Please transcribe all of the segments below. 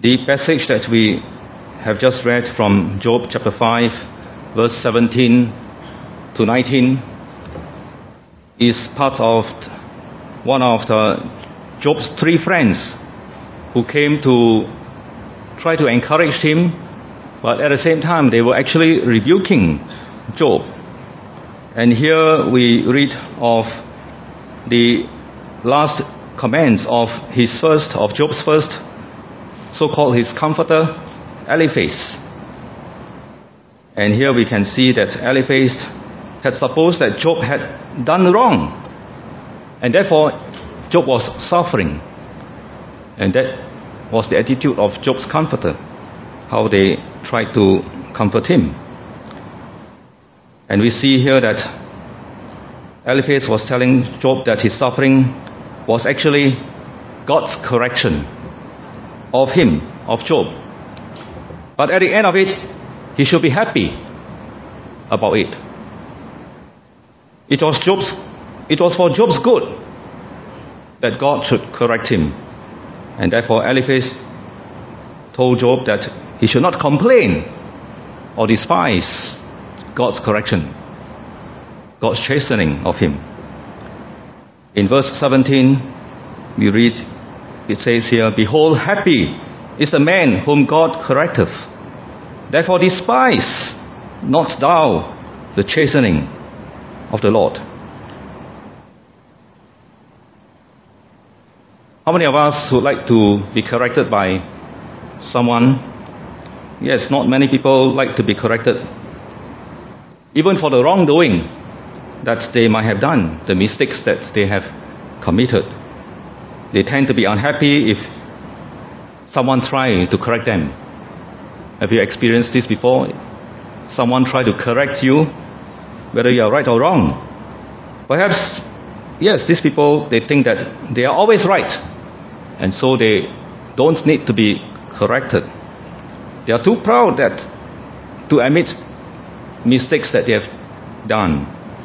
The passage that we have just read from Job chapter 5, verse 17 to 19 is part of one of Job's three friends who came to try to encourage him, but at the same time they were actually rebuking Job. And here we read of the last comments of Job's first so-called his comforter, Eliphaz. And here we can see that Eliphaz had supposed that Job had done wrong, and therefore Job was suffering. And that was the attitude of Job's comforter, how they tried to comfort him. And we see here that Eliphaz was telling Job that his suffering was actually God's correction of him, of Job. But at the end of it, he should be happy about it. It was for Job's good that God should correct him. And therefore Eliphaz told Job that he should not complain or despise God's correction, God's chastening of him. In verse 17, we read, it says here, "Behold, happy is the man whom God correcteth. Therefore despise not thou the chastening of the Lord." How many of us would like to be corrected by someone? Yes, not many people like to be corrected, even for the wrongdoing that they might have done, the mistakes that they have committed. They tend to be unhappy if someone tries to correct them. Have you experienced this before? Someone tries to correct you, whether you are right or wrong. Perhaps, yes, these people, they think that they are always right, and so they don't need to be corrected. They are too proud to admit mistakes that they have done.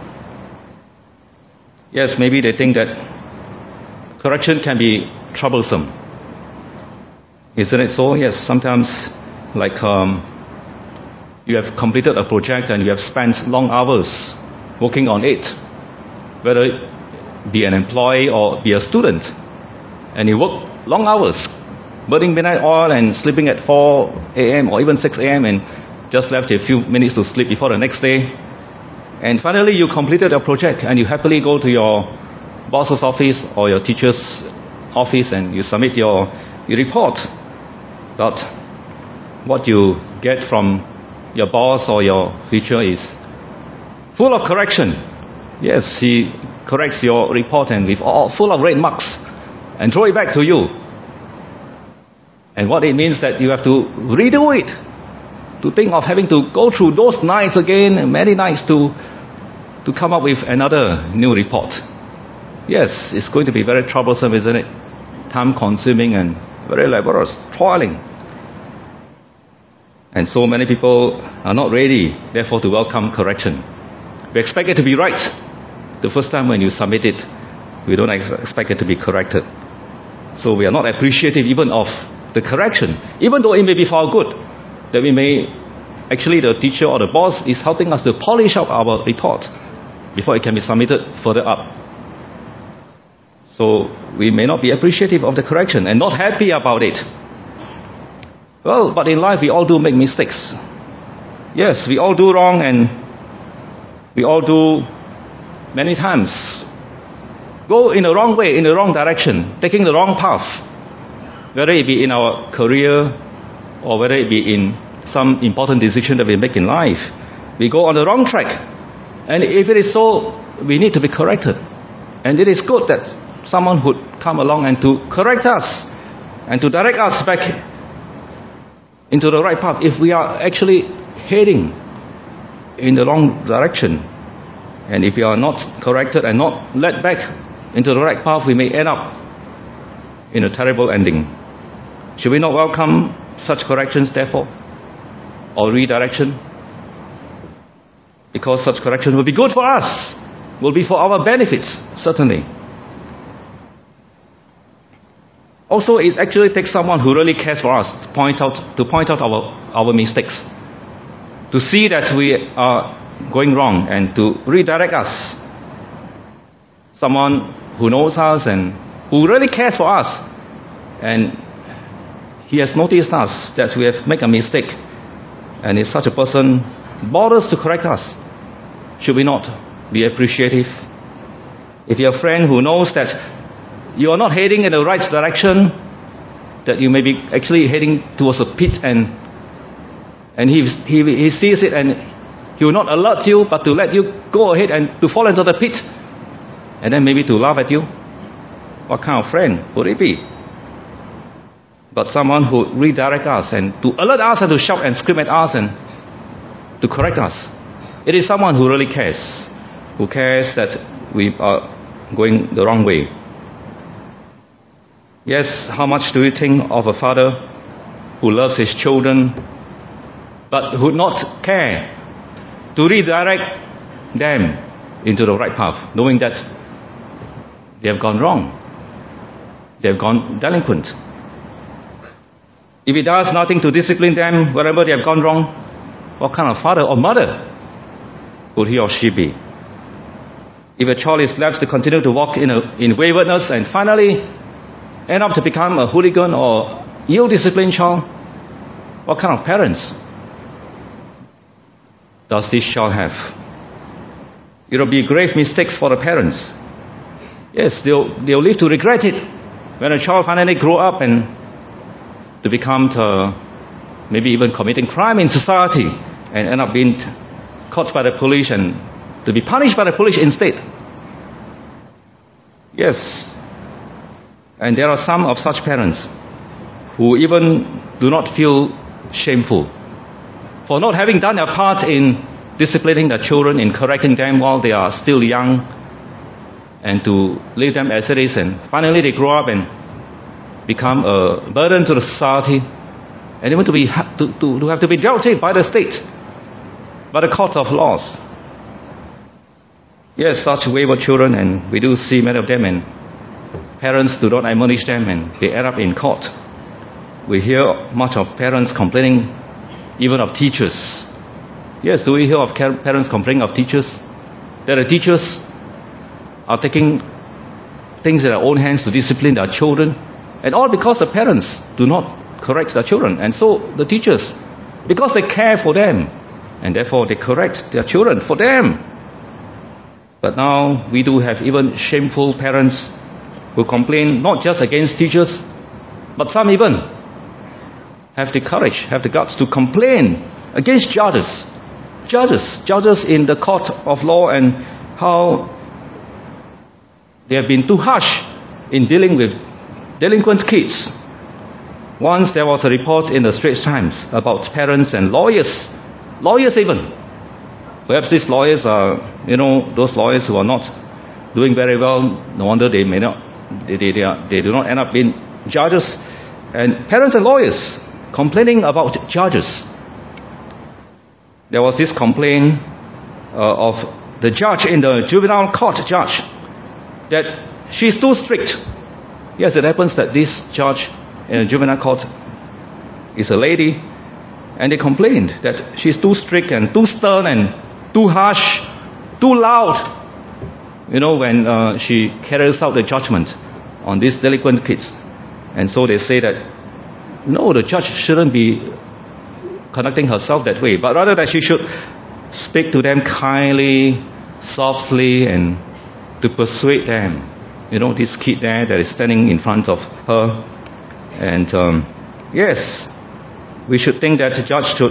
Yes, maybe they think that correction can be troublesome. Isn't it so? Yes, sometimes like you have completed a project and you have spent long hours working on it, whether it be an employee or be a student, and you work long hours, burning midnight oil and sleeping at 4 a.m. or even 6 a.m. and just left a few minutes to sleep before the next day. And finally you completed a project and you happily go to your boss's office or your teacher's office and you submit your report. But what you get from your boss or your teacher is full of correction. Yes, he corrects your report and with full of red marks and throw it back to you. And what it means that you have to redo it, to think of having to go through those nights again, many nights to come up with another new report. Yes, it's going to be very troublesome, isn't it? Time-consuming and very laborious, toiling. And so many people are not ready, therefore, to welcome correction. We expect it to be right the first time when you submit it. We don't expect it to be corrected. So we are not appreciative even of the correction, even though it may be for our good, that we may, actually the teacher or the boss is helping us to polish up our report before it can be submitted further up. So we may not be appreciative of the correction and not happy about it. Well, but in life we all do make mistakes. Yes, we all do wrong, and we all do many times go in the wrong way, in the wrong direction, taking the wrong path. Whether it be in our career or whether it be in some important decision that we make in life, we go on the wrong track. And if it is so, we need to be corrected. And it is good that someone would come along and to correct us and to direct us back into the right path if we are actually heading in the wrong direction. And if we are not corrected and not led back into the right path, we may end up in a terrible ending. Should we not welcome such corrections, therefore, or redirection? Because such correction will be good for us, will be for our benefits, certainly. Also, it actually takes someone who really cares for us to point out our mistakes, to see that we are going wrong and to redirect us. Someone who knows us and who really cares for us, and he has noticed us that we have made a mistake, and if such a person bothers to correct us, should we not be appreciative? If you have a friend who knows that you are not heading in the right direction, that you may be actually heading towards a pit, and he sees it, and he will not alert you, but to let you go ahead and to fall into the pit, and then maybe to laugh at you. What kind of friend would it be? But someone who redirects us and to alert us and to shout and scream at us and to correct us. It is someone who really cares, who cares that we are going the wrong way. Yes, how much do you think of a father who loves his children but would not care to redirect them into the right path, knowing that they have gone wrong, they have gone delinquent? If he does nothing to discipline them wherever they have gone wrong, what kind of father or mother would he or she be? If a child is left to continue to walk in waywardness and finally end up to become a hooligan or ill-disciplined child, what kind of parents does this child have? It will be grave mistakes for the parents. Yes, they'll live to regret it when a child finally grow up and to become maybe even committing crime in society and end up being caught by the police and to be punished by the police instead. Yes, and there are some of such parents who even do not feel shameful for not having done their part in disciplining their children, in correcting them while they are still young, and to leave them as it is, and finally they grow up and become a burden to the society, and even to have to be dealt with by the state, by the court of laws. Yes, such wayward children, and we do see many of them, and parents do not admonish them, and they end up in court. We hear much of parents complaining, even of teachers. Yes, do we hear of parents complaining of teachers? That the teachers are taking things in their own hands to discipline their children, and all because the parents do not correct their children. And so the teachers, because they care for them, and therefore they correct their children for them. But now we do have even shameful parents who complain not just against teachers, but some even have the courage, have the guts to complain against judges in the court of law, and how they have been too harsh in dealing with delinquent kids. Once there was a report in the Straits Times about parents and lawyers even. Perhaps these lawyers are, those lawyers who are not doing very well. No wonder they do not end up being judges. And parents and lawyers complaining about judges. There was this complaint of the judge in the juvenile court judge, that she's too strict. Yes, it happens that this judge in a juvenile court is a lady, and they complained that she's too strict and too stern and too harsh, too loud, when she carries out the judgment on these delinquent kids. And so they say that, no, the judge shouldn't be conducting herself that way, but rather that she should speak to them kindly, softly, and to persuade them. This kid there that is standing in front of her. And yes, we should think that the judge should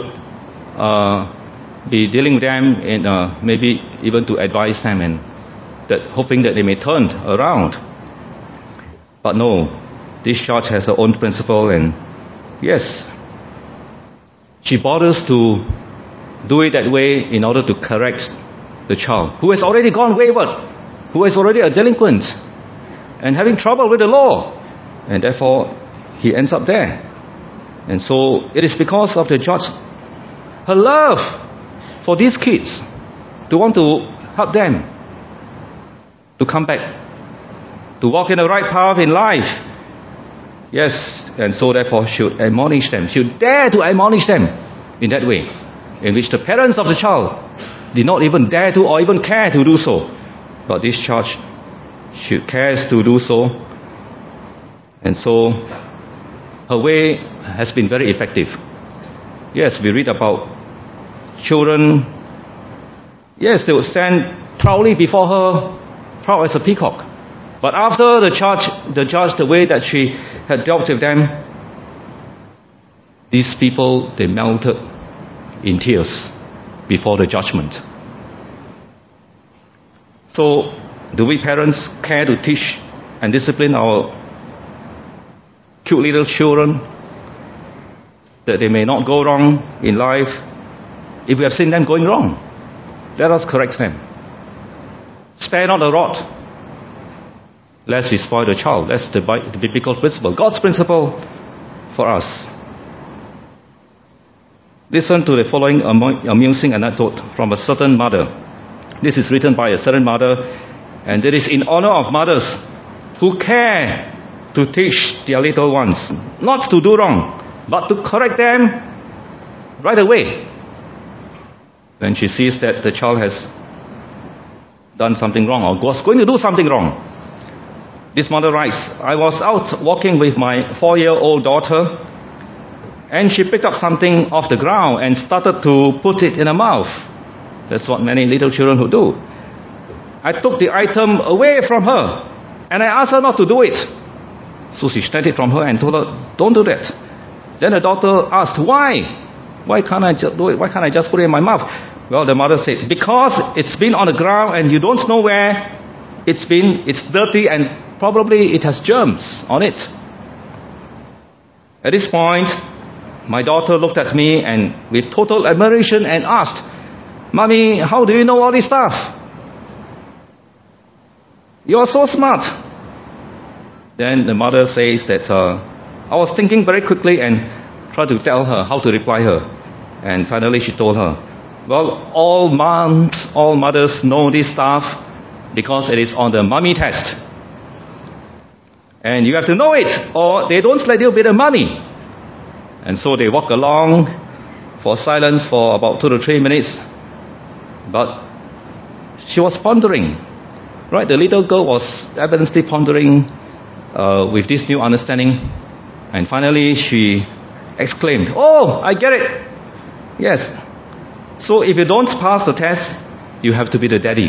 be dealing with them and maybe even to advise them, and that hoping that they may turn around. But no, this judge has her own principle, and yes, she bothers to do it that way in order to correct the child who has already gone wayward, who is already a delinquent and having trouble with the law, and therefore he ends up there. And so it is because of the judge, her love for these kids, to want to help them to come back, to walk in the right path in life. Yes, and so therefore should admonish them, should dare to admonish them in that way, in which the parents of the child did not even dare to or even care to do so. But this church should care to do so. And so her way has been very effective. Yes, we read about children. Yes, they would stand proudly before her, proud as a peacock. But after the judge, the way that she had dealt with them, these people, they melted in tears before the judgment. So, do we parents care to teach and discipline our cute little children that they may not go wrong in life? If we have seen them going wrong, let us correct them. Spare not the rod, lest we spoil the child. That's the biblical principle, God's principle for us. Listen to the following amusing anecdote from a certain mother. This is written by a certain mother, and it is in honor of mothers who care to teach their little ones not to do wrong, but to correct them right away when she sees that the child has done something wrong or was going to do something wrong. This mother writes, I was out walking with my 4-year-old daughter, and she picked up something off the ground and started to put it in her mouth. That's what many little children would do. I took the item away from her, and I asked her not to do it. So she snatched it from her and told her, don't do that. Then the daughter asked, why? Why can't I just do it? Why can't I just put it in my mouth? Well, the mother said, because it's been on the ground and you don't know where it's been. It's dirty and probably it has germs on it. At this point, my daughter looked at me and with total admiration and asked, Mommy, how do you know all this stuff? You are so smart. Then the mother says that I was thinking very quickly and tried to tell her how to reply her. And finally she told her, well, all moms, all mothers know this stuff because it is on the mommy test. And you have to know it or they don't let you be the mommy. And so they walk along for silence for about 2 to 3 minutes. But she was pondering, right? The little girl was evidently pondering with this new understanding. And finally she exclaimed, oh, I get it. Yes. So if you don't pass the test, you have to be the daddy.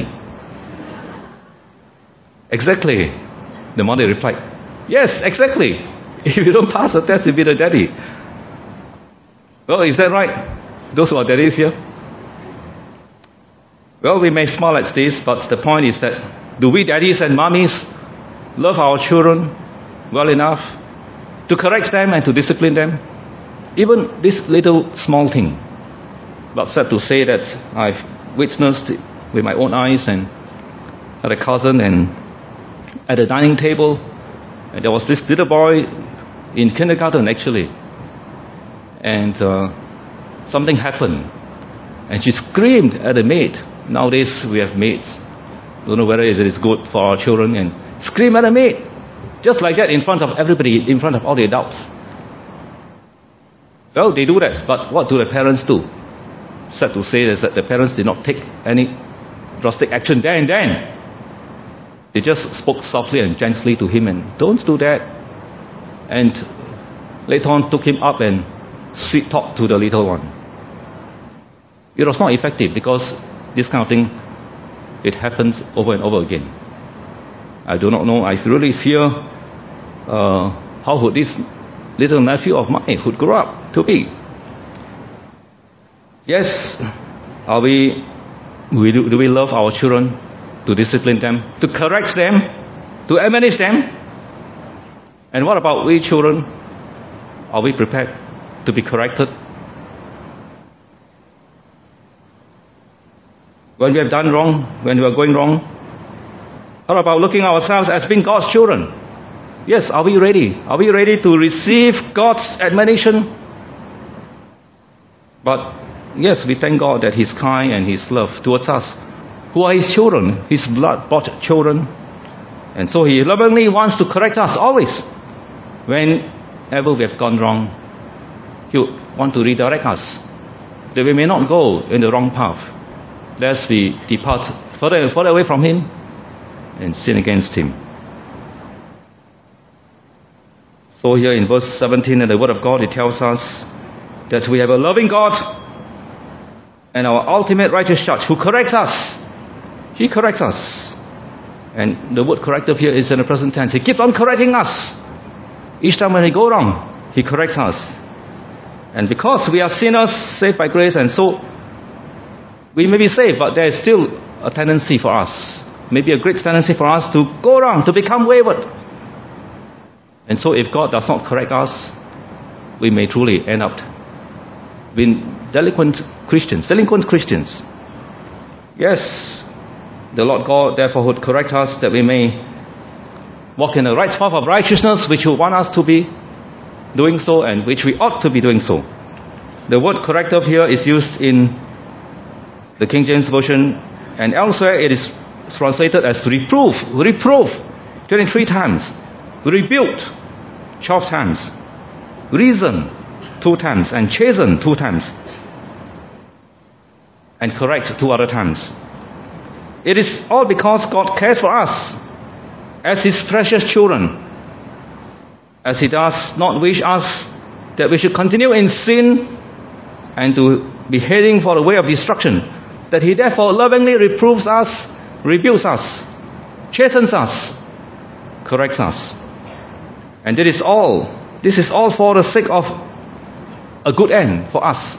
Exactly. The mother replied, yes, exactly. If you don't pass the test, you'll be the daddy. Well, is that right? Those who are daddies here? Well, we may smile at this, but the point is that do we daddies and mummies love our children well enough to correct them and to discipline them? Even this little small thing. But sad to say that I've witnessed it with my own eyes and had a cousin and at the dining table, and there was this little boy in kindergarten actually, and something happened, and she screamed at the maid. Nowadays we have maids. Don't know whether it is good for our children, and scream at the maid, just like that in front of everybody, in front of all the adults. Well, they do that, but what do the parents do? Sad to say is that the parents did not take any drastic action there and then. They just spoke softly and gently to him and don't do that. And later on took him up and sweet talked to the little one. It was not effective because this kind of thing, it happens over and over again. I do not know. I really fear how would this little nephew of mine would grow up to be. Yes, do we love our children, to discipline them, to correct them, to admonish them? And what about we children? Are we prepared to be corrected? When we have done wrong, when we are going wrong? How about looking at ourselves as being God's children? Yes, are we ready? Are we ready to receive God's admonition? But yes, we thank God that He's kind and His love towards us, who are His children, His blood-bought children. And so He lovingly wants to correct us always when wherever we have gone wrong, He would want to redirect us, that we may not go in the wrong path, lest we depart further and further away from Him and sin against Him. So here in verse 17 in the Word of God, it tells us that we have a loving God and our ultimate righteous judge who corrects us. He corrects us. And the word corrective here is in the present tense. He keeps on correcting us. Each time when we go wrong, He corrects us. And because we are sinners, saved by grace, and so we may be saved, but there is still a tendency for us, maybe a great tendency for us to go wrong, to become wayward. And so if God does not correct us, we may truly end up being delinquent Christians. Yes, the Lord God therefore would correct us that we may walk in the right path of righteousness, which He would want us to be doing so, and which we ought to be doing so. The word corrective here is used in the King James Version, and elsewhere it is translated as reproof, 23 times, rebuke 12 times, reason 2 times, and chasten 2 times, and correct 2 other times. It is all because God cares for us as His precious children, as He does not wish us that we should continue in sin and to be heading for the way of destruction, that He therefore lovingly reproves us, rebukes us, chastens us, corrects us. And this is all for the sake of a good end for us.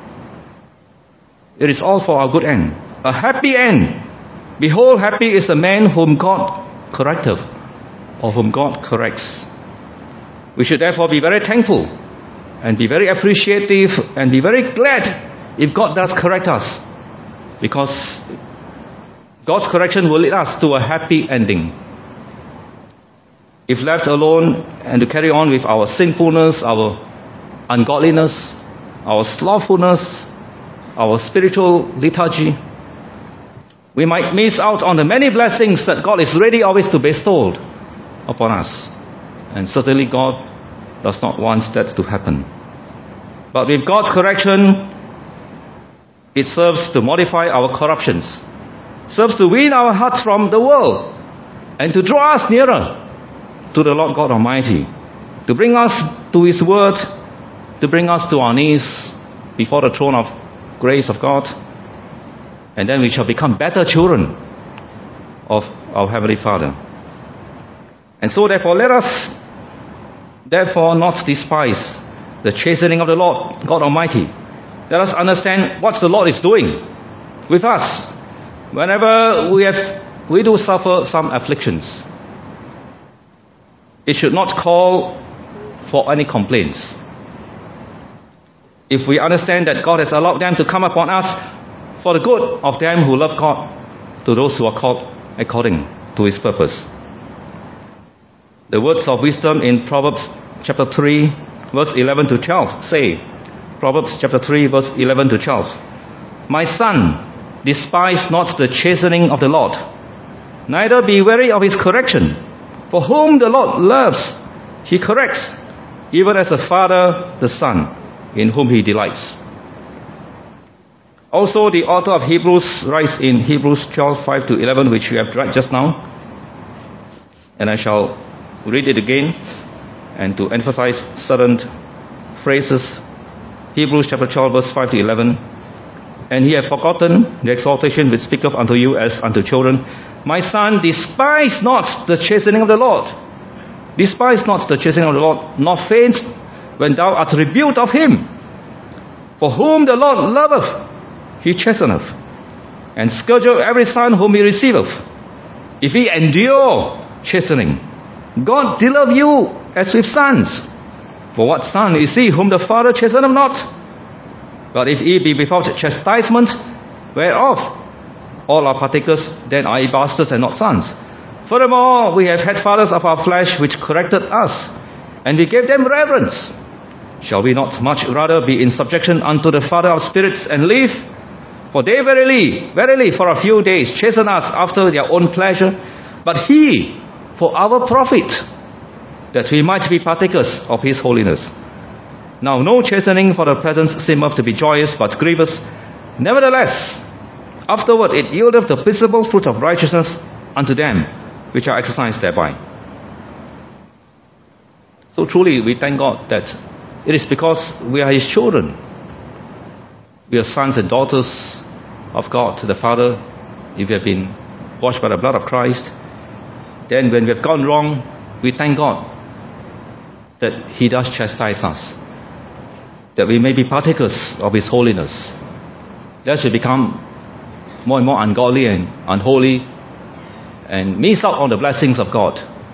It is all for our good end, a happy end. Behold, happy is the man whom God correcteth, or whom God corrects. We should therefore be very thankful and be very appreciative and be very glad if God does correct us, because God's correction will lead us to a happy ending. If left alone and to carry on with our sinfulness, our ungodliness, our slothfulness, our spiritual lethargy, we might miss out on the many blessings that God is ready always to bestow upon us. And certainly God does not want that to happen. But with God's correction, it serves to modify our corruptions, serves to win our hearts from the world, and to draw us nearer to the Lord God Almighty, to bring us to His Word, to bring us to our knees before the throne of grace of God, and then we shall become better children of our Heavenly Father. And so therefore let us not despise the chastening of the Lord God Almighty. Let us understand what the Lord is doing with us whenever we do suffer some afflictions. It should not call for any complaints. If we understand that God has allowed them to come upon us for the good of them who love God, to those who are called according to His purpose. The words of wisdom in Proverbs chapter 3, verse 11 to 12 say, Proverbs chapter 3, verse 11 to 12, My son, despise not the chastening of the Lord, neither be weary of His correction. For whom the Lord loves, He corrects, even as a father the son, in whom He delights. Also, the author of Hebrews writes in Hebrews 12, 5 to 11, which we have read just now, and I shall read it again, and to emphasize certain phrases. Hebrews chapter 12, verse 5 to 11. And he hath forgotten the exhortation which speaketh unto you as unto children. My son, despise not the chastening of the Lord. Despise not the chastening of the Lord, nor faint when thou art rebuked of Him. For whom the Lord loveth, He chasteneth, and scourgeth every son whom He receiveth. If ye endure chastening, God dealeth you as with sons. For what son is he whom the Father chasteneth not? But if ye be without chastisement, whereof all are partakers, then are ye bastards and not sons. Furthermore, we have had fathers of our flesh which corrected us, and we gave them reverence. Shall we not much rather be in subjection unto the Father of spirits and live? For they verily, for a few days chasten us after their own pleasure, but He for our profit. that we might be partakers of his holiness. Now no chastening for the present seemeth to be joyous, but grievous. Nevertheless, afterward it yieldeth the visible fruit of righteousness unto them which are exercised thereby. So truly we thank God that it is because we are his children. We are sons and daughters of God the Father. If we have been washed by the blood of Christ, then when we have gone wrong, we thank God that he does chastise us, that we may be partakers of his holiness, lest we become more and more ungodly and unholy and miss out on the blessings of God.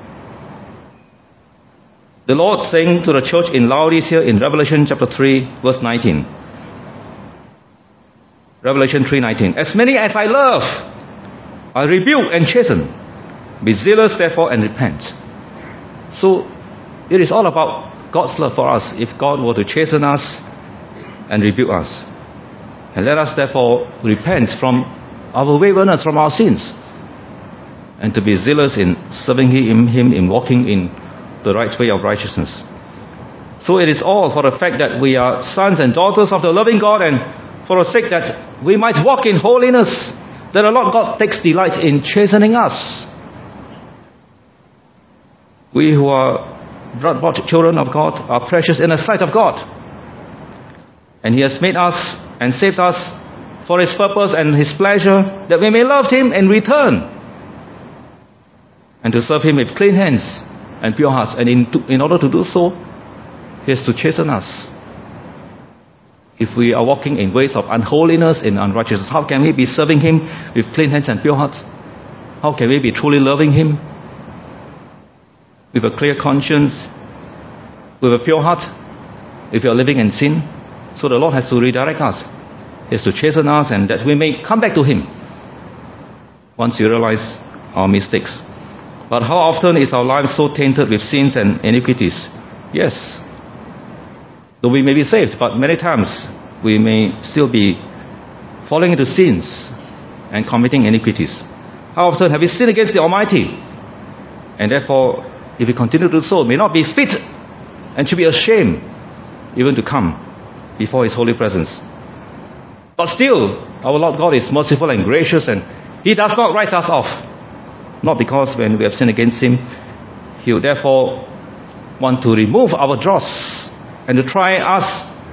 The Lord saying to the church in Laodicea in Revelation chapter 3 verse 19. Revelation 3:19. As many as I love, I rebuke and chasten. Be zealous therefore and repent. So it is all about God's love for us. If God were to chasten us and rebuke us, and let us therefore repent from our waywardness, from our sins, and to be zealous in serving him, in walking in the right way of righteousness. So it is all for the fact that we are sons and daughters of the loving God, and for the sake that we might walk in holiness, that the Lord God takes delight in chastening us. We who are blood-bought children of God are precious in the sight of God. And he has made us and saved us for his purpose and his pleasure, that we may love him in return, and to serve him with clean hands and pure hearts. And in order to do so, he has to chasten us. If we are walking in ways of unholiness and unrighteousness, how can we be serving him with clean hands and pure hearts? How can we be truly loving him with a clear conscience, with a pure heart, if we are living in sin? So the Lord has to redirect us. He has to chasten us, and that we may come back to him once we realize our mistakes. But how often is our life so tainted with sins and iniquities? Yes, though we may be saved, but many times we may still be falling into sins and committing iniquities. How often have we sinned against the Almighty? And therefore, if we continue to do so, may not be fit and should be ashamed even to come before his holy presence. But still, our Lord God is merciful and gracious, and he does not write us off. Not because when we have sinned against him, he will therefore want to remove our dross and to try us.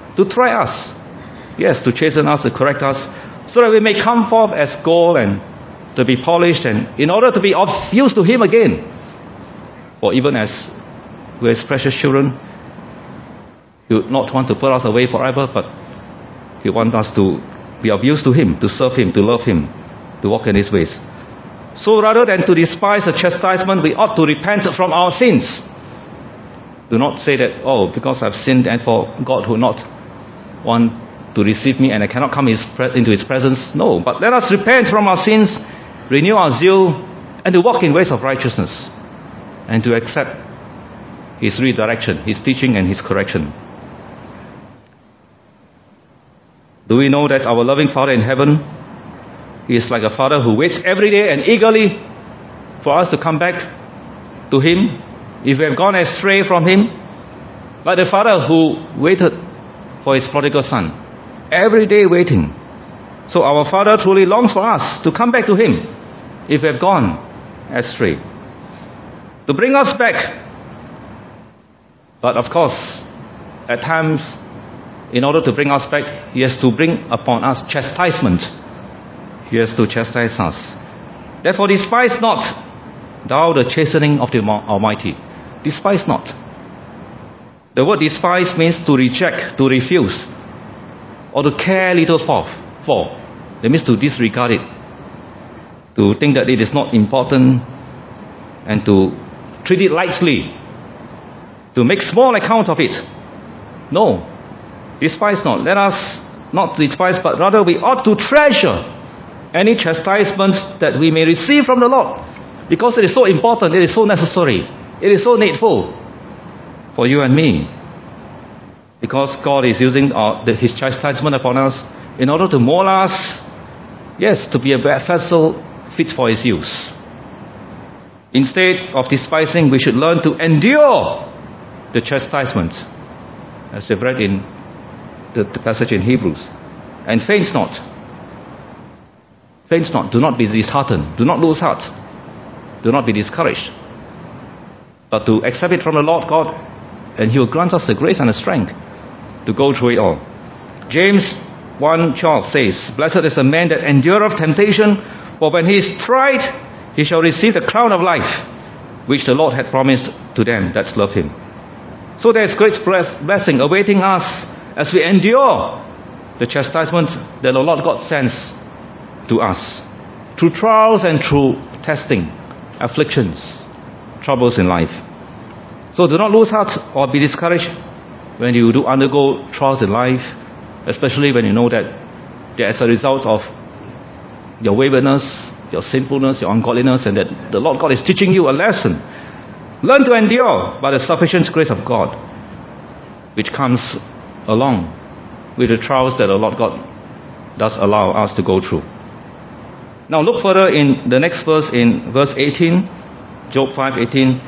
Yes, to chasten us, to correct us, so that we may come forth as gold and to be polished, and in order to be of use to him again. For even as we are his precious children, he would not want to put us away forever, but he wants us to be of use to him, to serve him, to love him, to walk in his ways. So rather than to despise the chastisement, we ought to repent from our sins. Do not say that, because I've sinned, and for God will not want to receive me and I cannot come into his presence. No, but let us repent from our sins, renew our zeal, and to walk in ways of righteousness, and to accept his redirection, his teaching, and his correction. Do we know that our loving Father in heaven, he is like a father who waits every day and eagerly for us to come back to him if we have gone astray from him, like the father who waited for his prodigal son, every day waiting. So our Father truly longs for us to come back to him if we have gone astray, to bring us back. But of course, at times, in order to bring us back, he has to bring upon us chastisement. He has to chastise us. Therefore, despise not thou the chastening of the Almighty. Despise not. The word despise means to reject, to refuse, or to care little for. That means to disregard it, to think that it is not important, and to treat it lightly, to make small account of it. No, despise not. Let us not despise, but rather we ought to treasure any chastisements that we may receive from the Lord, because it is so important, it is so necessary, it is so needful for you and me, because God is using his chastisement upon us in order to mold us, yes, to be a vessel fit for his use. Instead of despising, we should learn to endure the chastisement, as we've read in the passage in Hebrews. And faint not. Faint not. Do not be disheartened. Do not lose heart. Do not be discouraged. But to accept it from the Lord God, and He will grant us the grace and the strength to go through it all. James 1:12 says, Blessed is the man that endureth temptation, for when he is tried, he shall receive the crown of life, which the Lord had promised to them that love Him. So there is great blessing awaiting us as we endure the chastisement that the Lord God sends to us through trials and through testing, afflictions, troubles in life. So do not lose heart or be discouraged when you do undergo trials in life, especially when you know that as a result of your waywardness, your sinfulness, your ungodliness, and that the Lord God is teaching you a lesson. Learn to endure by the sufficient grace of God, which comes along with the trials that the Lord God does allow us to go through. Now look further in the next verse, in verse 18, Job 5:18.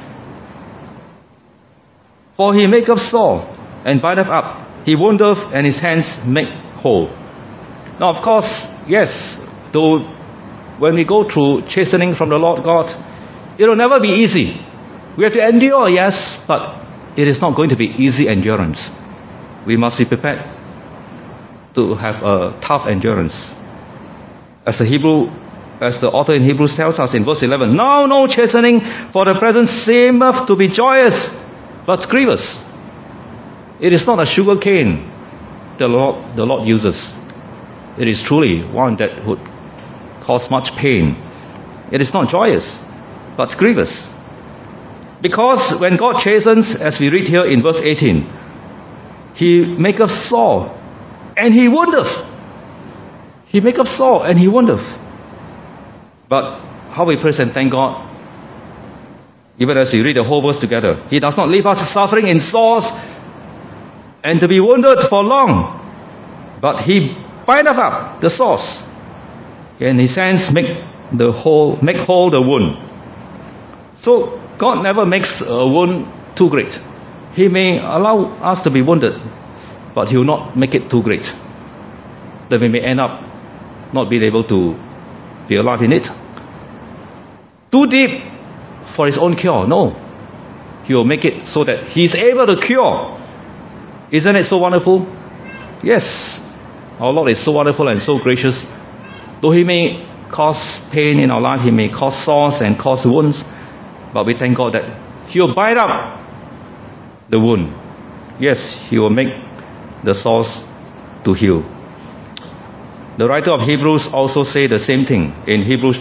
For He maketh sore and biteth up, He woundeth and His hands make whole. Now of course, yes, though when we go through chastening from the Lord God, it will never be easy. We have to endure, yes, but it is not going to be easy endurance. We must be prepared to have a tough endurance. As the author in Hebrews tells us in verse 11, Now no chastening for the present seemeth to be joyous, but grievous. It is not a sugar cane the Lord uses. It is truly one that would cause much pain. It is not joyous, but grievous. Because when God chastens, as we read here in verse 18, He maketh sore and He woundeth. He maketh sore and He woundeth. But how we praise and thank God, even as we read the whole verse together, He does not leave us suffering in sores and to be wounded for long, but He bindeth up the sores, and His hands make whole the wound. So God never makes a wound too great. He may allow us to be wounded, but He will not make it too great, that we may end up not being able to be alive in it. Too deep for His own cure. No. He will make it so that He is able to cure. Isn't it so wonderful? Yes. Our Lord is so wonderful and so gracious. Though He may cause pain in our life, He may cause sores and cause wounds, but we thank God that He will bind up the wound. Yes, He will make the sores to heal. The writer of Hebrews also say the same thing in Hebrews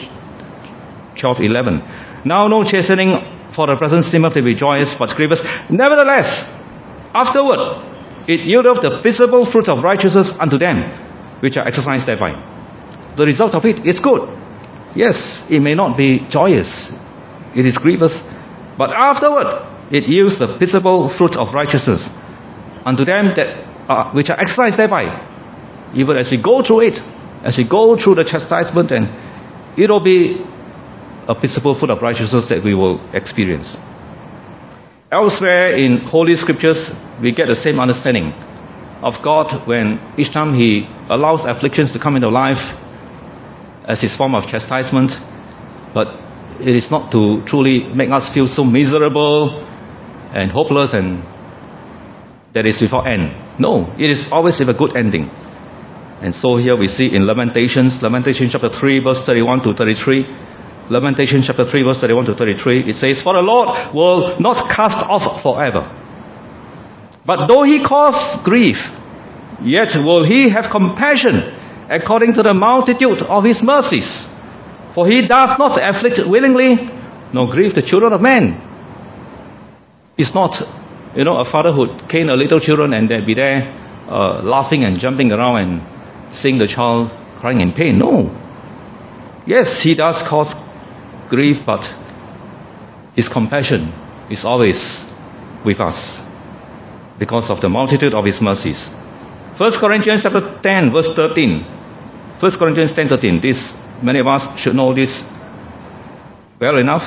12:11. Now no chastening for the present seemeth to be joyous, but grievous. Nevertheless, afterward it yieldeth the peaceable fruit of righteousness unto them which are exercised thereby. The result of it is good. Yes, it may not be joyous. It is grievous. But afterward it yields the peaceable fruit of righteousness unto them which are exercised thereby. Even as we go through it, as we go through the chastisement, and it will be a peaceable fruit of righteousness that we will experience. Elsewhere in Holy Scriptures, we get the same understanding of God when each time He allows afflictions to come into life as His form of chastisement, but it is not to truly make us feel so miserable and hopeless and that is without end. No, it is always with a good ending. And so here we see in Lamentation chapter 3 verse 31 to 33. Lamentation chapter 3 verse 31 to 33. It says, For the Lord will not cast off forever. But though He cause grief, yet will He have compassion according to the multitude of His mercies. For He doth not afflict willingly, nor grieve the children of men. It's not, a father who would cane a little children and they'd be there laughing and jumping around and seeing the child crying in pain. No. Yes, He does cause grief, but His compassion is always with us because of the multitude of His mercies. 1 Corinthians chapter 10 verse 13. 1 Corinthians 10:13. This, many of us should know this well enough.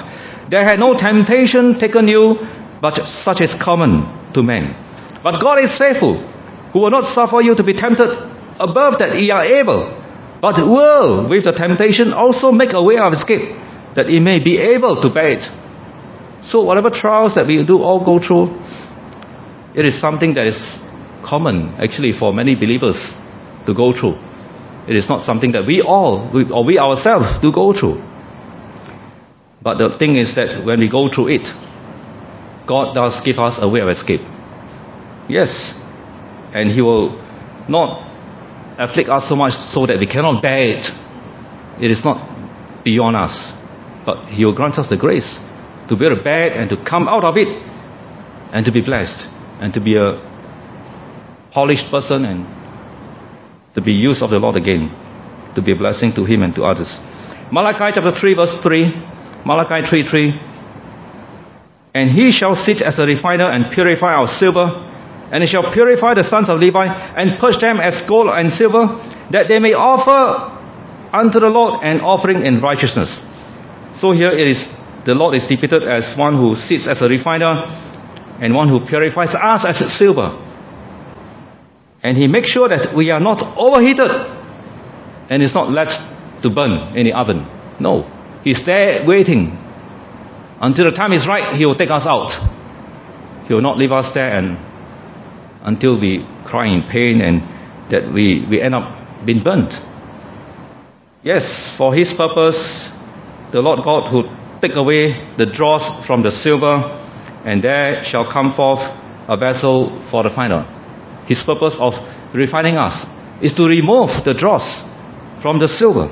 There had no temptation taken you, but such is common to men. But God is faithful, who will not suffer you to be tempted above that ye are able, but will with the temptation also make a way of escape, that ye may be able to bear it. So whatever trials that we do all go through, it is something that is common actually for many believers to go through. It is not something that we ourselves do go through. But the thing is that when we go through it, God does give us a way of escape. Yes, and He will not afflict us so much so that we cannot bear it. It is not beyond us, but He will grant us the grace to be able to bear it and to come out of it and to be blessed and to be a polished person and to be used of the Lord again, to be a blessing to Him and to others. Malachi chapter 3 verse 3, Malachi 3:3. And He shall sit as a refiner and purify our silver, and He shall purify the sons of Levi and purge them as gold and silver, that they may offer unto the Lord an offering in righteousness. So here it is, the Lord is depicted as one who sits as a refiner and one who purifies us as silver. And He makes sure that we are not overheated and is not left to burn in the oven. No, He's there waiting. Until the time is right, He will take us out. He will not leave us there and until we cry in pain and that we end up being burnt. Yes, for His purpose, the Lord God who take away the dross from the silver, and there shall come forth a vessel for the refiner. His purpose of refining us is to remove the dross from the silver,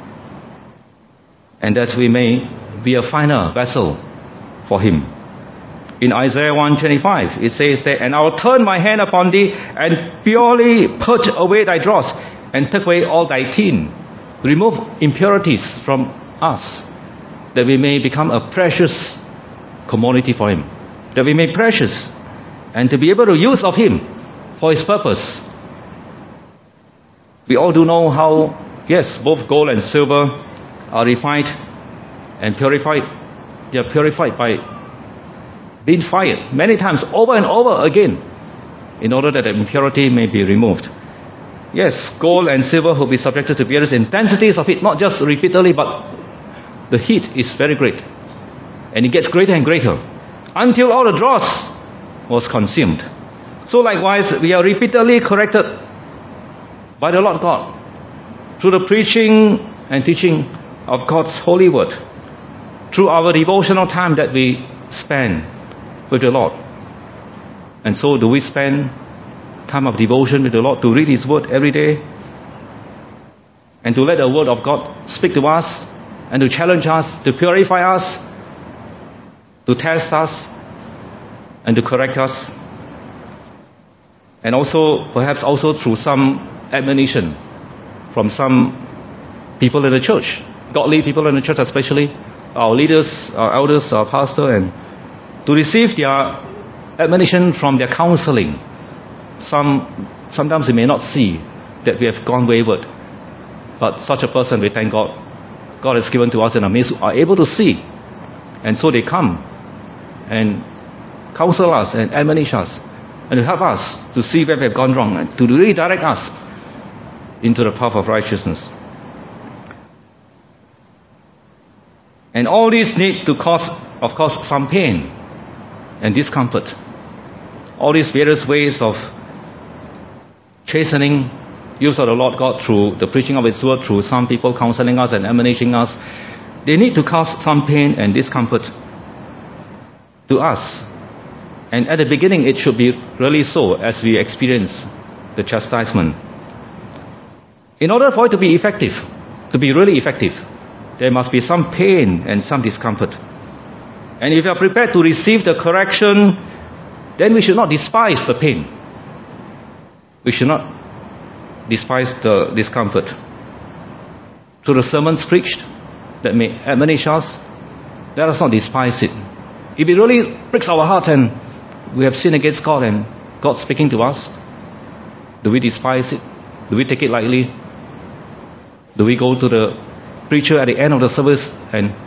and that we may be a finer vessel for Him. In Isaiah 1:25, it says that, and I will turn my hand upon thee, and purely purge away thy dross, and take away all thy tin. Remove impurities from us, that we may become a precious commodity for Him, that we may be precious, and to be able to use of Him for His purpose. We all do know how, yes, both gold and silver are refined and purified. They are purified by being fired many times over and over again in order that the impurity may be removed. Yes, gold and silver will be subjected to various intensities of heat, not just repeatedly, but the heat is very great. And it gets greater and greater until all the dross was consumed. So likewise, we are repeatedly corrected by the Lord God through the preaching and teaching of God's holy word, through our devotional time that we spend with the Lord. And so do we spend time of devotion with the Lord to read His word every day and to let the word of God speak to us and to challenge us, to purify us, to test us and to correct us, and also perhaps also through some admonition from some people in the church, godly people in the church, especially our leaders, our elders, our pastor, and to receive their admonition from their counseling. Sometimes we may not see that we have gone wayward, but such a person, we thank God, God has given to us and are able to see, and so they come and counsel us and admonish us and to help us to see where we have gone wrong and to redirect us into the path of righteousness. And all these need to cause, of course, some pain and discomfort. All these various ways of chastening, use of the Lord God through the preaching of His word, through some people counseling us and admonishing us, they need to cause some pain and discomfort to us. And at the beginning, it should be really so as we experience the chastisement. In order for it to be effective, to be really effective, there must be some pain and some discomfort. And if we are prepared to receive the correction, then we should not despise the pain. We should not despise the discomfort. Through the sermons preached that may admonish us, let us not despise it. If it really breaks our heart and we have sinned against God and God speaking to us, do we despise it? Do we take it lightly? Do we go to the preacher at the end of the service and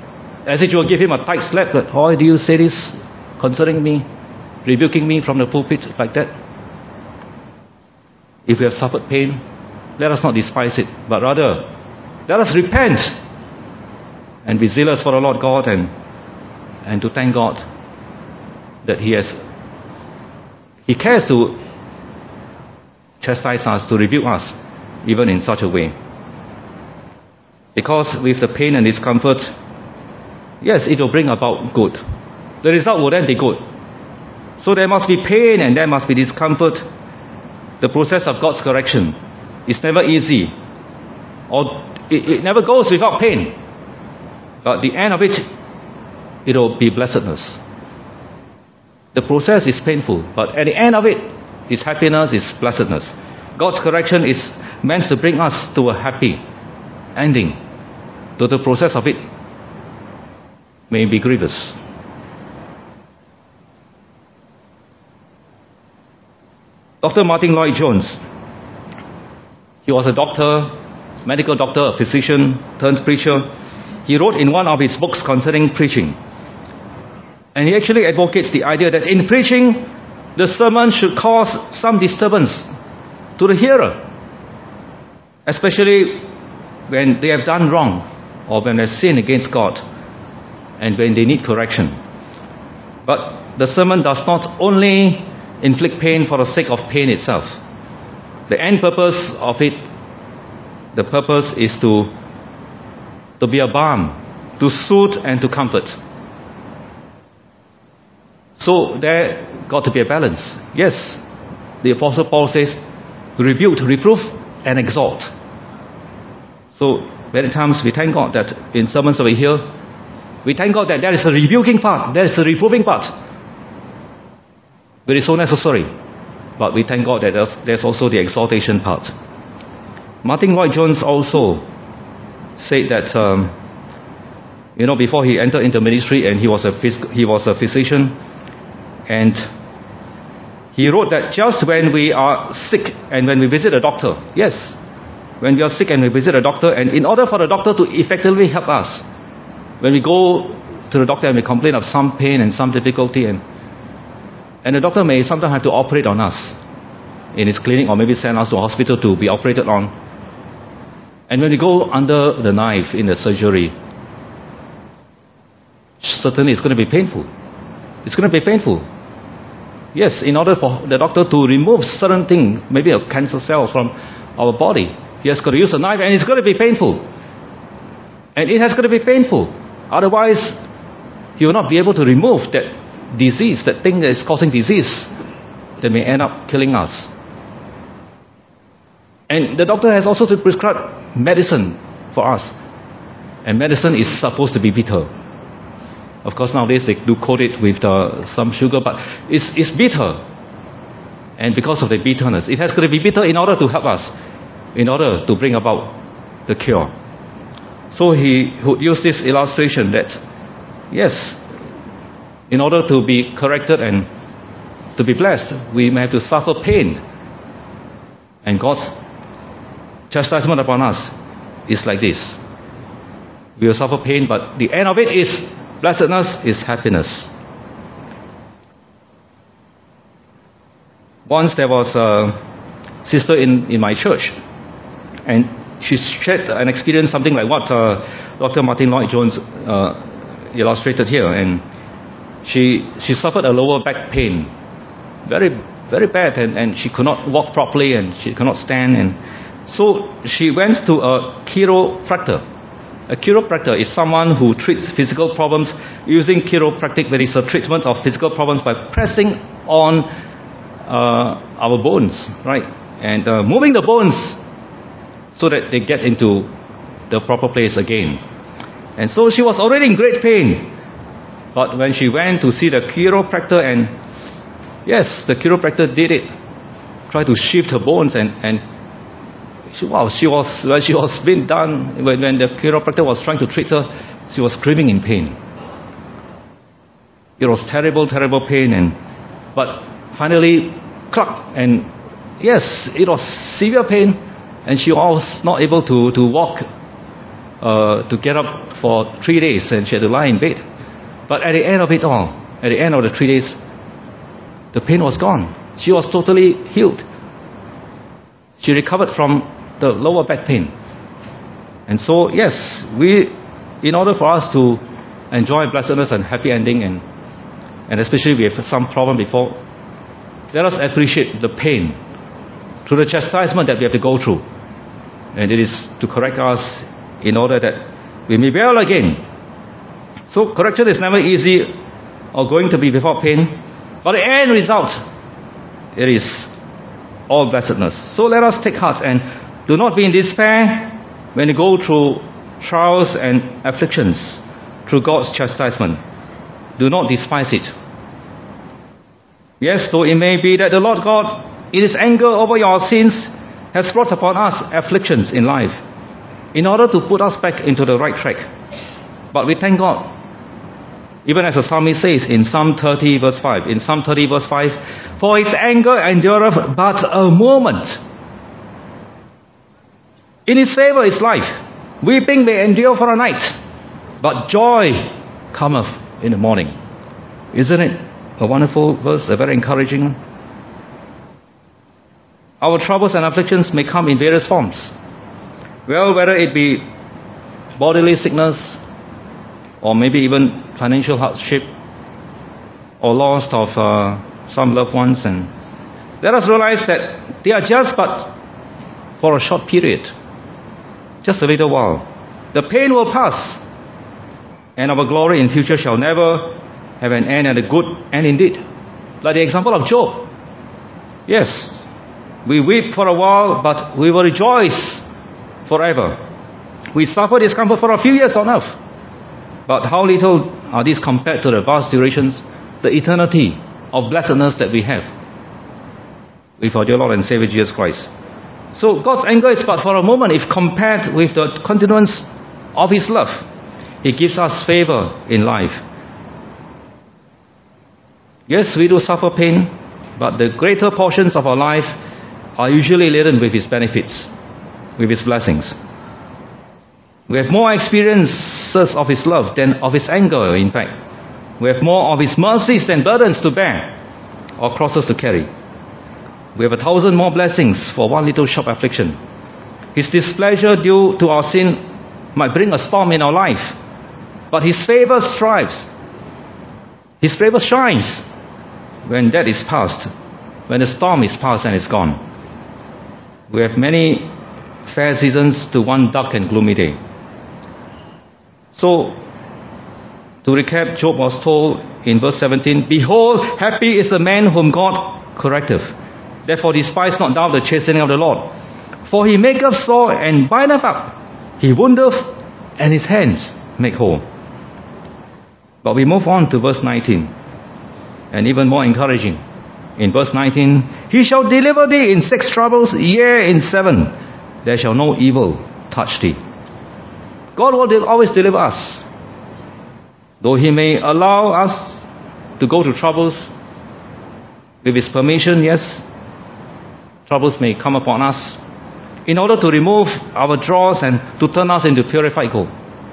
as if you will give him a tight slap, that, why do you say this concerning me, rebuking me from the pulpit like that? If we have suffered pain, let us not despise it, but rather, let us repent and be zealous for the Lord God and to thank God that He cares to chastise us, to rebuke us, even in such a way. Because with the pain and discomfort, yes, it will bring about good. The result will then be good. So there must be pain and there must be discomfort. The process of God's correction is never easy, or it never goes without pain. But the end of it, it will be blessedness. The process is painful, but at the end of it is happiness, is blessedness. God's correction is meant to bring us to a happy ending, though the process of it may be grievous. Dr. Martin Lloyd-Jones, he was a doctor, medical doctor, a physician turned preacher. He wrote in one of his books concerning preaching, and he actually advocates the idea that in preaching, the sermon should cause some disturbance to the hearer, especially when they have done wrong or when they sin against God and when they need correction. But the sermon does not only inflict pain for the sake of pain itself. The end purpose of it, the purpose is to be a balm, to soothe and to comfort. So there got to be a balance. Yes, the Apostle Paul says, rebuke, reproof, and exhort. So many times we thank God that in sermons over here, we thank God that there is a rebuking part, there is a reproving part. It is so necessary. But we thank God that there's also the exhortation part. Martin Lloyd-Jones also said that, before he entered into ministry, and he was a physician, and he wrote that just when we are sick and when we visit a doctor, yes, when we are sick and we visit a doctor, and in order for the doctor to effectively help us, when we go to the doctor and we complain of some pain and some difficulty, and the doctor may sometimes have to operate on us in his clinic, or maybe send us to a hospital to be operated on. And when we go under the knife in the surgery, certainly it's going to be painful. It's going to be painful. Yes, in order for the doctor to remove certain things, maybe a cancer cell from our body, he has got to use a knife, and it's going to be painful. And it has got to be painful. Otherwise, he will not be able to remove that disease, that thing that is causing disease that may end up killing us. And the doctor has also to prescribe medicine for us. And medicine is supposed to be bitter. Of course, nowadays they do coat it with some sugar, but it's bitter. And because of the bitterness, it has got to be bitter in order to help us, in order to bring about the cure. So he would use this illustration that, yes, in order to be corrected and to be blessed, we may have to suffer pain. And God's chastisement upon us is like this. We will suffer pain, but the end of it is blessedness, is happiness. Once there was a sister in my church, and she shared an experience something like what Dr. Martin Lloyd-Jones illustrated here. And she suffered a lower back pain, very, very bad, and she could not walk properly, and she could not stand. And so she went to a chiropractor. A chiropractor is someone who treats physical problems using chiropractic. That is a treatment of physical problems by pressing on our bones, right? And moving the bones so that they get into the proper place again. And so she was already in great pain. But when she went to see the chiropractor, and yes, the chiropractor did it, tried to shift her bones, and when she was being done, when the chiropractor was trying to treat her, she was screaming in pain. It was terrible, terrible pain, but finally, cluck, and yes, it was severe pain, and she was not able to walk to get up for 3 days, and she had to lie in bed. But at the end of it all, at the end of the 3 days, the pain was gone. She was totally healed. She recovered from the lower back pain. And so, yes, in order for us to enjoy blessedness and happy ending, and especially we have some problem before, let us appreciate the pain through the chastisement that we have to go through. And it is to correct us in order that we may be well again. So correction is never easy or going to be without pain. But the end result, it is all blessedness. So let us take heart and do not be in despair when you go through trials and afflictions through God's chastisement. Do not despise it. Yes, though it may be that the Lord God, in His anger over your sins, has brought upon us afflictions in life in order to put us back into the right track. But we thank God. Even as the psalmist says in Psalm 30 verse 5, in Psalm 30 verse 5, for His anger endureth but a moment. In His favor is life. Weeping may endure for a night, but joy cometh in the morning. Isn't it a wonderful verse, a very encouraging one? Our troubles and afflictions may come in various forms. Well, whether it be bodily sickness, or maybe even financial hardship, or loss of some loved ones, and let us realize that they are just but for a short period, just a little while. The pain will pass, and our glory in future shall never have an end, and a good end indeed. Like the example of Job. Yes, we weep for a while, but we will rejoice forever. We suffer discomfort for a few years on earth, but how little are these compared to the vast durations, the eternity of blessedness that we have with our dear Lord and Savior Jesus Christ. So God's anger is but for a moment if compared with the continuance of His love. He gives us favor in life. Yes, we do suffer pain, but the greater portions of our life are usually laden with His benefits, with His blessings. We have more experiences of His love than of His anger, in fact. We have more of His mercies than burdens to bear or crosses to carry. We have 1,000 more blessings for one little short affliction. His displeasure due to our sin might bring a storm in our life, but His favor strives. His favor shines when that is past, when the storm is past and is gone. We have many fair seasons to one dark and gloomy day. So, to recap, Job was told in verse 17, behold, happy is the man whom God correcteth. Therefore despise not thou the chastening of the Lord. For He maketh sore and bindeth up. He woundeth and His hands make whole. But we move on to verse 19. And even more encouraging. In verse 19, He shall deliver thee in 6 troubles, yea, in 7. There shall no evil touch thee. God will always deliver us. Though He may allow us to go through troubles, with His permission, yes, troubles may come upon us in order to remove our dross and to turn us into purified gold.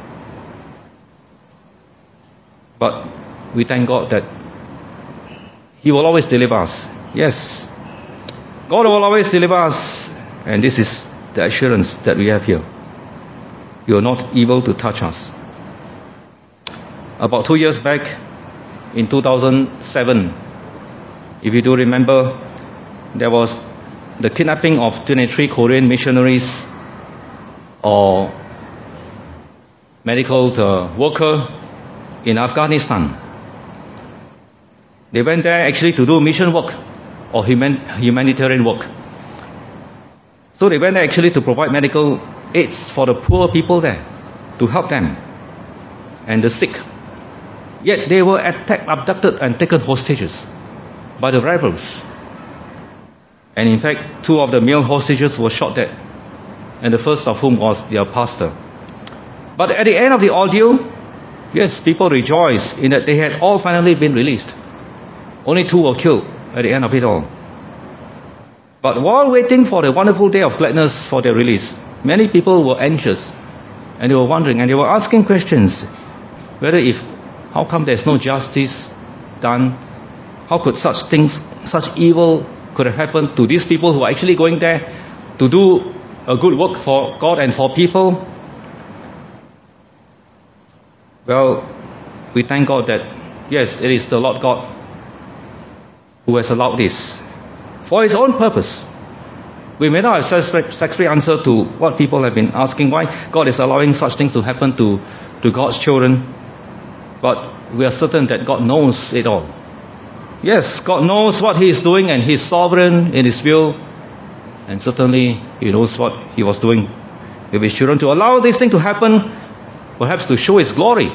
But we thank God that He will always deliver us. Yes, God will always deliver us, and this is the assurance that we have here. You are not able to touch us. About 2 years back, in 2007, if you do remember, there was the kidnapping of 23 Korean missionaries or medical worker in Afghanistan. They went there actually to do mission work or humanitarian work. So they went there actually to provide medical aids for the poor people there, to help them and the sick. Yet they were attacked, abducted and taken hostages by the rebels. And in fact, 2 of the male hostages were shot dead, and the first of whom was their pastor. But at the end of the ordeal, yes, people rejoiced in that they had all finally been released. Only 2 were killed at the end of it all. But while waiting for the wonderful day of gladness for their release, many people were anxious And they were wondering, and they were asking questions, whether how come there's no justice done? How could such things, such evil could have happened to these people who are actually going there to do a good work for God and for people? Well, we thank God that, yes, it is the Lord God who has allowed this for His own purpose. We may not have satisfactory answer to what people have been asking, why God is allowing such things to happen to God's children. But we are certain that God knows it all. Yes, God knows what He is doing, and He is sovereign in His will. And certainly He knows what He was doing with His children to allow this thing to happen, perhaps to show His glory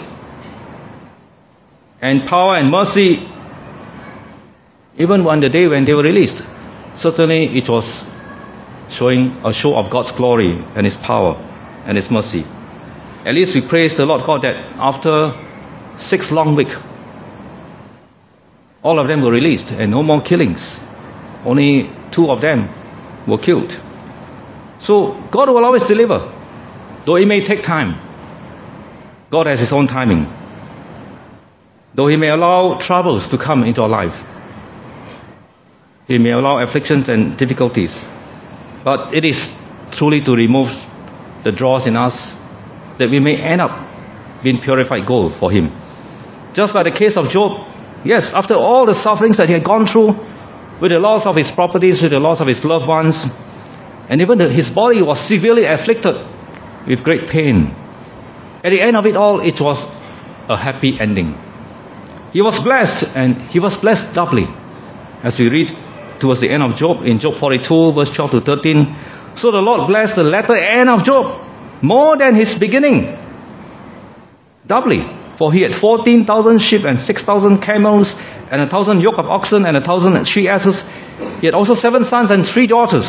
and power and mercy, even on the day when they were released. Certainly it was showing a show of God's glory and His power and His mercy. At least we praise the Lord God that after 6 long weeks, all of them were released and no more killings. Only 2 of them were killed. So God will always deliver, though it may take time. God has His own timing. Though He may allow troubles to come into our life, He may allow afflictions and difficulties, but it is truly to remove the dross in us, that we may end up being purified gold for Him. Just like the case of Job, yes, after all the sufferings that he had gone through, with the loss of his properties, with the loss of his loved ones, and even his body was severely afflicted with great pain. At the end of it all, it was a happy ending. He was blessed, and he was blessed doubly. As we read towards the end of Job, in Job 42, verse 12 to 13, so the Lord blessed the latter end of Job more than his beginning, doubly. For he had 14,000 sheep and 6,000 camels and 1,000 yoke of oxen and 1,000 she-asses. He had also 7 sons and 3 daughters.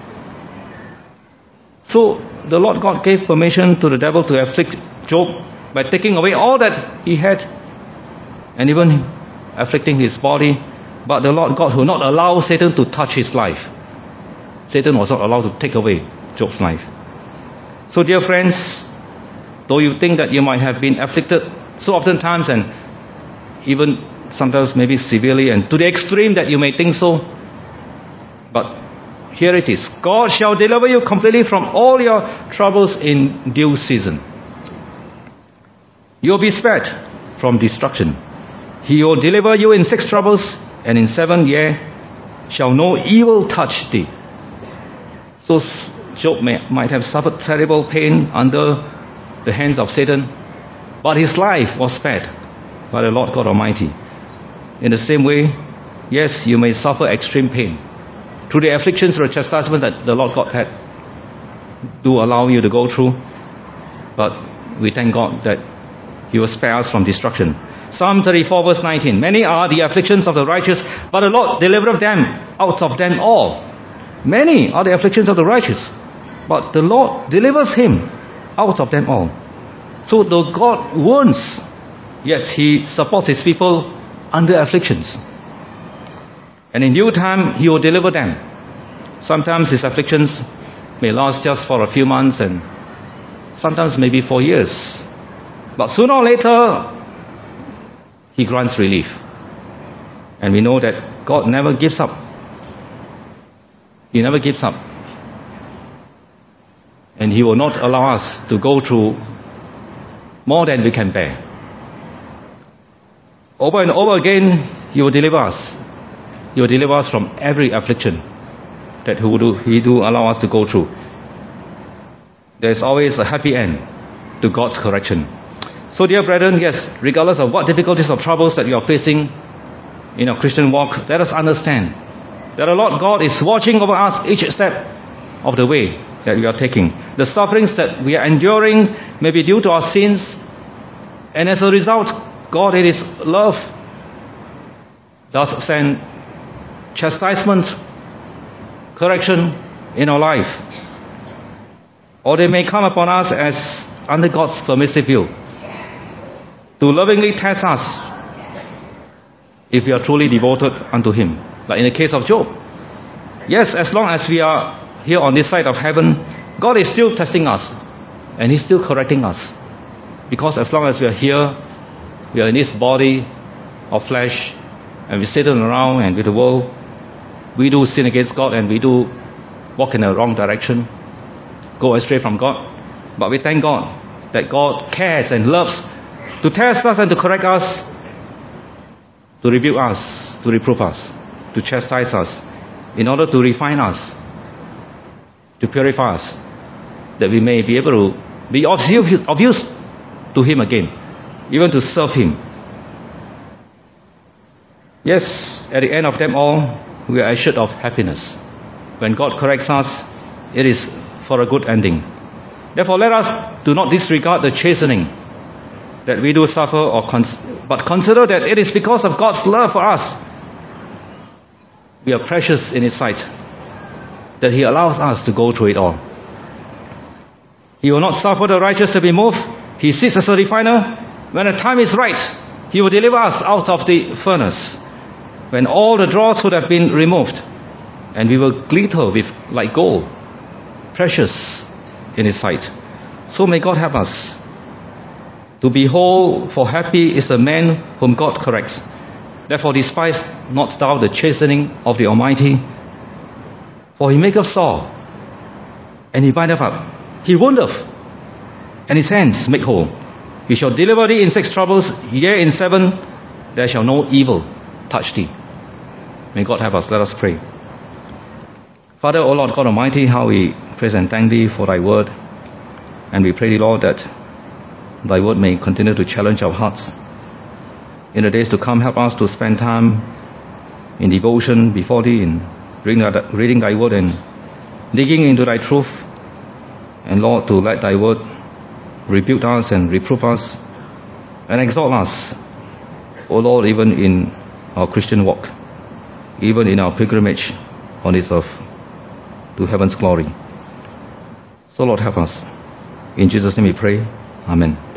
So the Lord God gave permission to the devil to afflict Job by taking away all that he had and even afflicting his body. But the Lord God would not allow Satan to touch his life. Satan was not allowed to take away Job's life. So dear friends, though you think that you might have been afflicted so often times, and even sometimes maybe severely and to the extreme that you may think so, but here it is: God shall deliver you completely from all your troubles in due season. You will be spared from destruction. He will deliver you in 6 troubles, and in 7 years shall no evil touch thee. So Job might have suffered terrible pain under the hands of Satan, but his life was spared by the Lord God Almighty. In the same way, yes, you may suffer extreme pain through the afflictions or chastisement that the Lord God had do allow you to go through, but we thank God that He will spare us from destruction. Psalm 34 verse 19, many are the afflictions of the righteous, but the Lord delivereth them out of them all. Many are the afflictions of the righteous, but the Lord delivers him out of them all. So though God wounds, yet He supports His people under afflictions. And in due time, He will deliver them. Sometimes His afflictions may last just for a few months, and sometimes maybe for years. But sooner or later, He grants relief. And we know that God never gives up. He never gives up. And He will not allow us to go through more than we can bear. Over and over again, He will deliver us. He will deliver us from every affliction that He do allow us to go through. There is always a happy end to God's correction. So dear brethren, yes, regardless of what difficulties or troubles that you are facing in our Christian walk, let us understand that the Lord God is watching over us each step of the way that we are taking. The sufferings that we are enduring may be due to our sins, and as a result, God in His love does send chastisement, correction in our life. Or they may come upon us as under God's permissive will, to lovingly test us if we are truly devoted unto Him. Like in the case of Job. Yes, as long as we are here on this side of heaven, God is still testing us. And He's still correcting us. Because as long as we are here, we are in this body of flesh, and we sit around and with the world, we do sin against God and we do walk in the wrong direction, go astray from God. But we thank God that God cares and loves to test us and to correct us, to rebuke us, to reprove us, to chastise us, in order to refine us, to purify us, that we may be able to be of use to Him again, even to serve Him. Yes, at the end of them all, we are assured of happiness. When God corrects us, it is for a good ending. Therefore, let us do not disregard the chastening that we do suffer, but consider that it is because of God's love for us. We are precious in His sight, that He allows us to go through it all. He will not suffer the righteous to be moved. He sits as a refiner. When the time is right, He will deliver us out of the furnace, when all the dross would have been removed, and we will glitter like gold, precious in His sight. So may God help us to behold, for happy is the man whom God corrects. Therefore despise not thou the chastening of the Almighty, for He maketh sore, and He bindeth up. He woundeth, and His hands make whole. He shall deliver thee in 6 troubles, yea, in 7 there shall no evil touch thee. May God help us. Let us pray. Father, O Lord God Almighty, how we praise and thank Thee for Thy word. And we pray Thee, Lord, that Thy word may continue to challenge our hearts. In the days to come, help us to spend time in devotion before Thee, in reading Thy word and digging into Thy truth. And Lord, to let Thy word rebuke us and reprove us and exalt us, O Lord, even in our Christian walk, even in our pilgrimage on this earth to heaven's glory. So Lord, help us. In Jesus' name we pray. Amen.